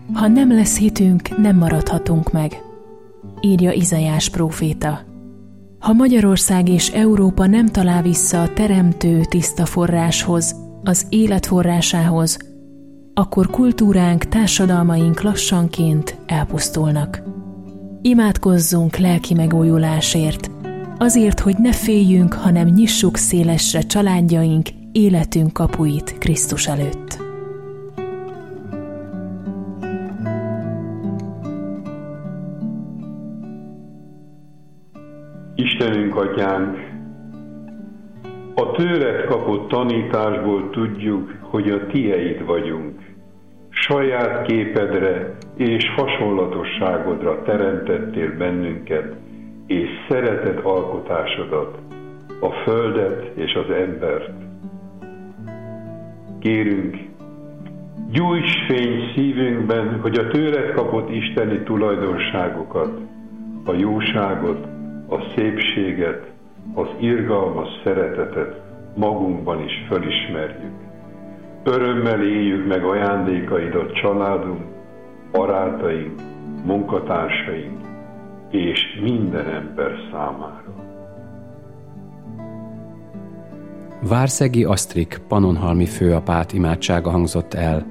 Ha nem lesz hitünk, nem maradhatunk meg, írja Izaiás próféta. Ha Magyarország és Európa nem talál vissza a teremtő tiszta forráshoz, az élet forrásához, akkor kultúránk, társadalmaink lassanként elpusztulnak. Imádkozzunk lelki megújulásért, azért, hogy ne féljünk, hanem nyissuk szélesre családjaink, életünk kapuit Krisztus előtt. Istenünk, Atyánk, a tőled kapott tanításból tudjuk, hogy a tieid vagyunk. Saját képedre és hasonlatosságodra teremtettél bennünket, és szereted alkotásodat, a földet és az embert. Kérünk, gyújts fény szívünkben, hogy a tőled kapott isteni tulajdonságokat, a jóságot, a szépséget, az irgalmas szeretetet magunkban is fölismerjük. Örömmel éljük meg ajándékaidat családunk, barátaink, munkatársaink és minden ember számára. Várszegi Asztrik pannonhalmi főapát imádsága hangzott el.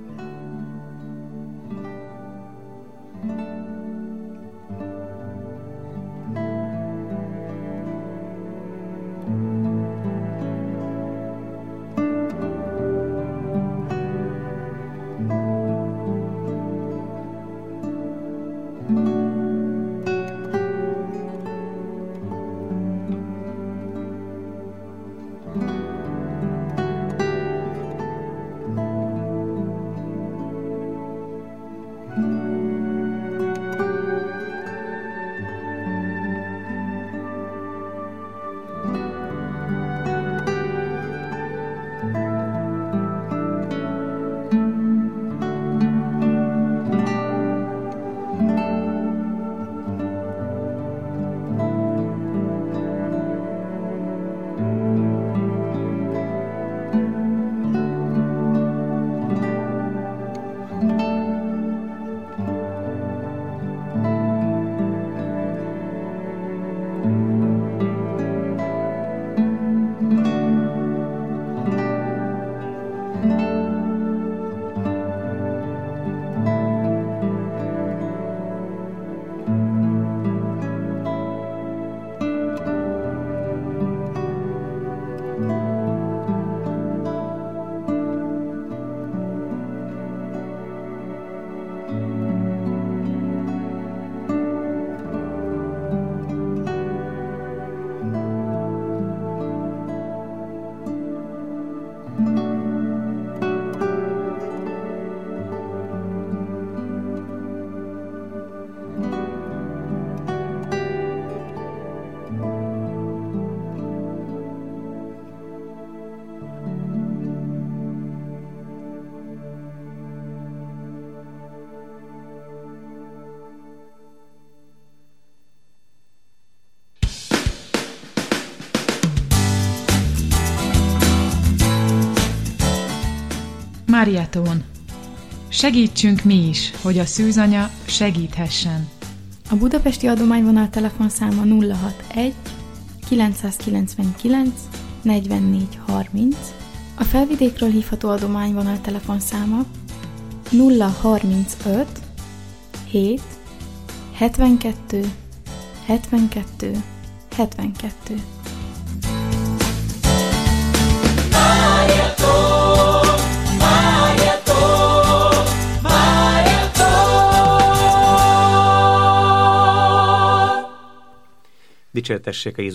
Mariatón. Segítsünk mi is, hogy a szűzanya segíthessen. A budapesti adományvonal telefonszáma 061 999 44 30. A felvidékről hívható adományvonal telefonszáma 035 7 72 72 72. Dicsértessék a Jézus